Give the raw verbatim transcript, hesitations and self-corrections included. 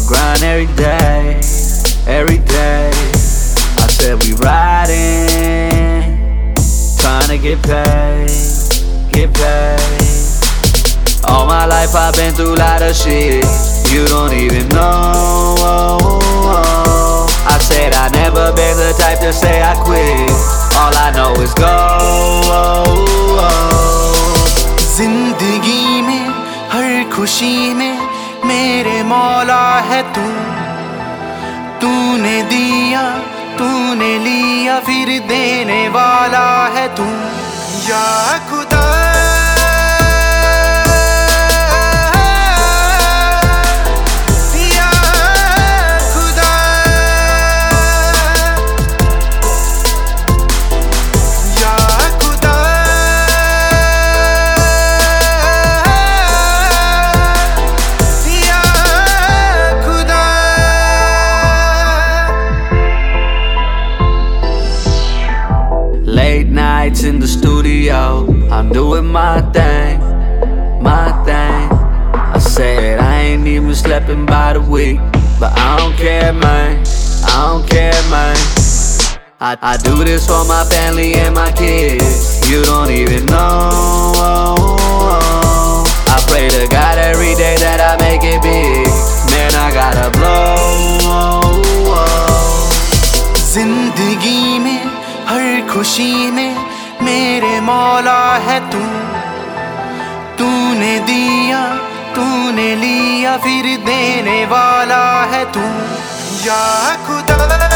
grind every day, every day. I said we riding, trying to get paid, get paid. All my life I've been through a lot of shit you don't even know. I said I never been the type to say I quit. All I know is go. जिंदगी में हर खुशी में मेरे मौला है तू। तूने दिया तूने लिया फिर देने वाला है तू। या खुदा Late nights in the studio, I'm doing my thing, my thing. I said I ain't even slept by the week, but I don't care, man, I don't care, man. I, I do this for my family and my kids, you don't even know. I pray to God every day that I make it big, man, I gotta blow. जिंदगी में हर खुशी में मेरे मौला है तू। तूने दिया तूने लिया फिर देने वाला है तू। या खुदा